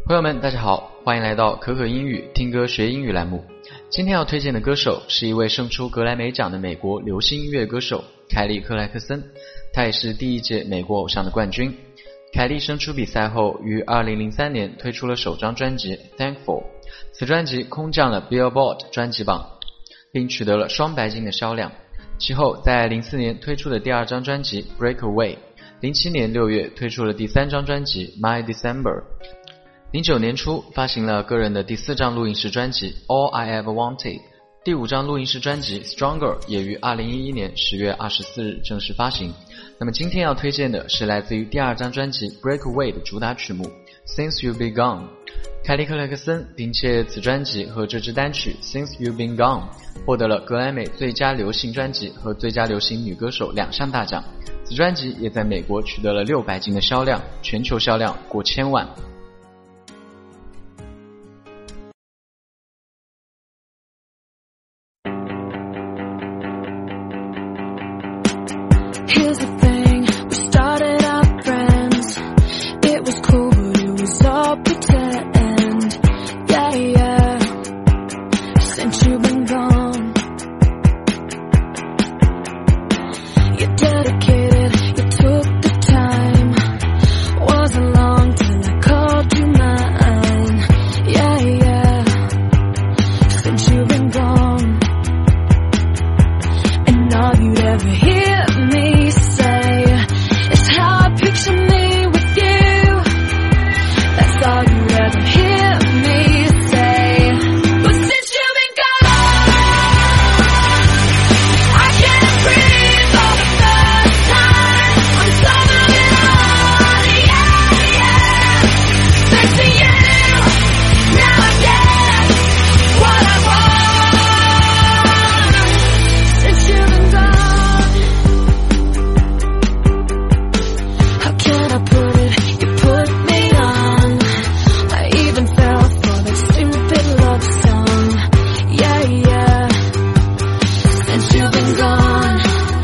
朋友们大家好，欢迎来到可可英语听歌学英语栏目。今天要推荐的歌手是一位胜出格莱美奖的美国流行音乐歌手凯利克莱克森，他也是第一届美国偶像的冠军。凯利胜出比赛后于2003年推出了首张专辑 Thankful， 此专辑空降了 Billboard 专辑榜，并取得了双白金的销量。其后在04年推出的第二张专辑 Breakaway， 07年6月推出了第三张专辑 My December， 09年初发行了个人的第四张录音室专辑 All I Ever Wanted， 第五张录音室专辑 Stronger 也于2011年10月24日正式发行。那么今天要推荐的是来自于第二张专辑 Breakaway 的主打曲目 Since You've Been Gone。 凯利克莱克森凭借此专辑和这支单曲 Since You've Been Gone 获得了格莱美最佳流行专辑和最佳流行女歌手2项大奖。此专辑也在美国取得了6白金的销量，全球销量过1000万。 Here's the thing, we started out friends. It was cool, but it was all pretend. Yeah, yeah, since you've been gone. You're dedicated, you took the time. Wasn't long till I called you mine. Yeah, yeah, since you've been gone. And all you'd ever hear me say is how I picture me with you. That's all you ever hear me say. But since you've been gone, I can't breathe for the first time. I'm so moving on, yeah, yeah. Thanks to you, now I get what I want. Since you've been gone, how can I put it? You put me on. I even fell for that stupid love song. Yeah, yeah. Since you've been gone,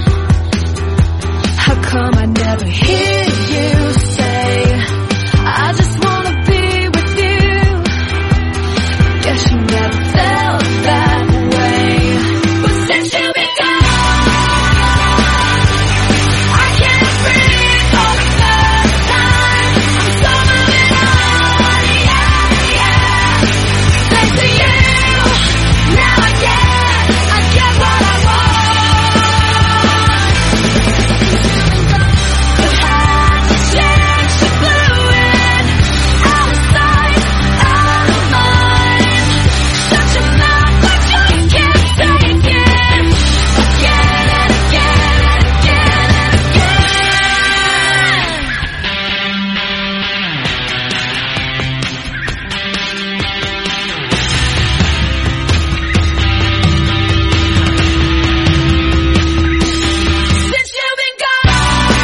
how come I never hear you say I just wanna be with you? Guess you never felt that way. But since you've been gone, I can't breathe for the first time. I'm so moving on, yeah, yeah. Thanks to you, now I get what I want. You had to change, you blew it. Out of sight, out of mind. Shut your mouth like you can't take it. Again and again and again and Since you've been gone,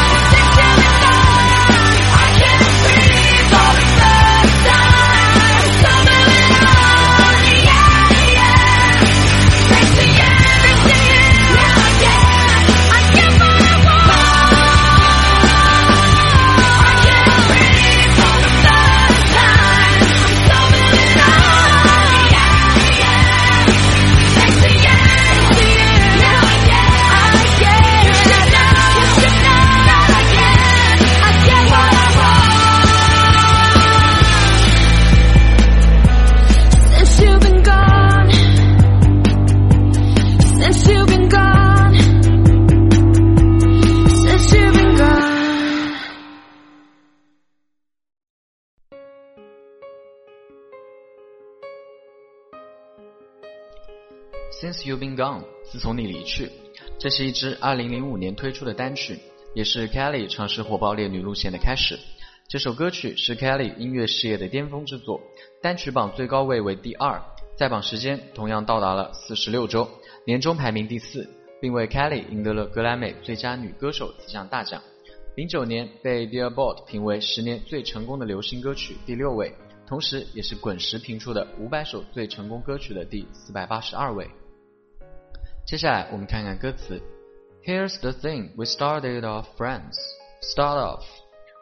I can't breathe for the first time. So moving on, yeah, yeah. Thanks to you, now I get what I want. I can't breathe for the first time. I'm so moving on, yeah, yeah. Thanks to you, now I get. You should know that I get what I want. Since you've been gone, since you've been gone, since you've been gone. Since You've Been Gone， 自从你离去，这是一支2005年推出的单曲，也是 Kelly 尝试火爆烈女路线的开始。这首歌曲是 Kelly 音乐事业的巅峰之作，单曲榜最高位为第2，在榜时间同样到达了46周，年终排名第4，并为 Kelly 赢得了格莱美最佳女歌手此项大奖。09年被 Billboard 评为10年最成功的流行歌曲第6位，同时也是滚石评出的500首最成功歌曲的第482位。接下来我们看看歌词。Here's the thing, we started off friends. Start off.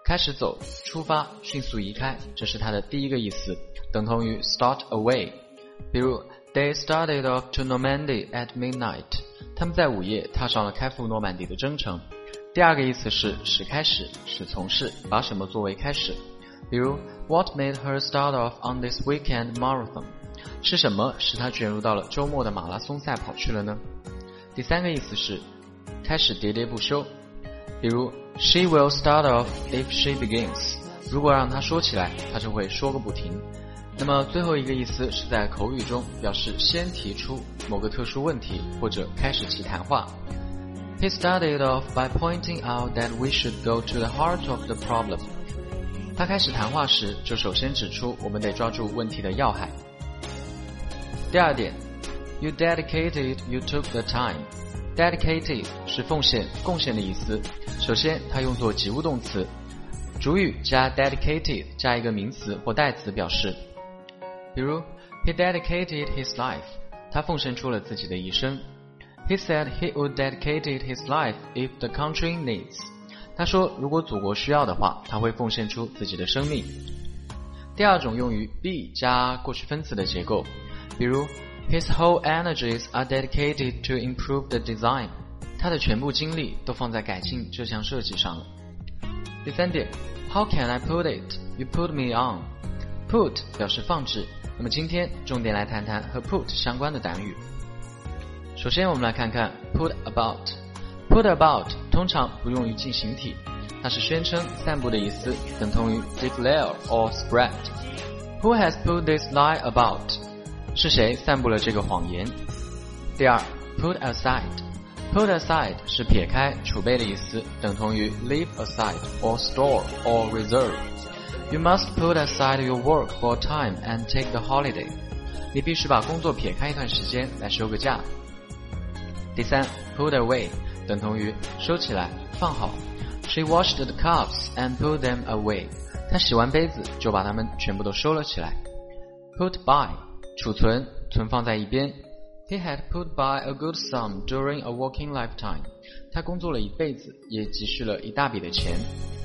开始走，出发，迅速移开，这是它的第一个意思，等同于 start away。比如 They started off to Normandy at midnight， 他们在午夜踏上了开赴诺曼底的征程。第二个意思是使开始，使从事，把什么作为开始。比如 What made her start off on this weekend marathon？ 是什么使她卷入到了周末的马拉松赛跑去了呢？第三个意思是开始喋喋不休，比如 She will start off if she begins， 如果让她说起来，她就会说个不停。那么最后一个意思是在口语中表示先提出某个特殊问题或者开始其谈话。He started off by pointing out that we should go to the heart of the problem。 他开始谈话时就首先指出我们得抓住问题的要害。第二点 You dedicated, you took the time。 Dedicated 是奉献、贡献的意思。首先它用作及物动词，主语加 dedicated 加一个名词或代词表示。比如 He dedicated his life， 他奉献出了自己的一生。He said he would dedicate his life if the country needs。 他说如果祖国需要的话，他会奉献出自己的生命。第二种用于 be 加过去分词的结构，比如 His whole energies are dedicated to improve the design。 他的全部精力都放在改进这项设计上了。第三点 How can I put it? You put me on。 Put 表示放置，那么今天重点来谈谈和 put 相关的短语。首先我们来看看 put about。Put about 通常不用于进行体，它是宣称、散布的意思，等同于 declare or spread。 Who has put this lie about？ 是谁散布了这个谎言？第二 put aside。Put aside 是撇开、储备的意思，等同于 leave aside or store or reserve。You must put aside your work for a time and take the holiday。 你必须把工作撇开一段时间来休个假。第三 put away 等同于收起来、放好。She washed the cups and put them away。 她洗完杯子就把它们全部都收了起来。Put by 储存、存放在一边。He had put by a good sum during a working lifetime。 他工作了一辈子，也积蓄了一大笔的钱。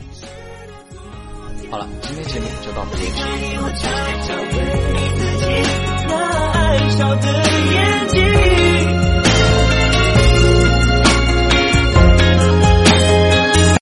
好了，今天节目就到此为止。 你自己那爱笑的眼睛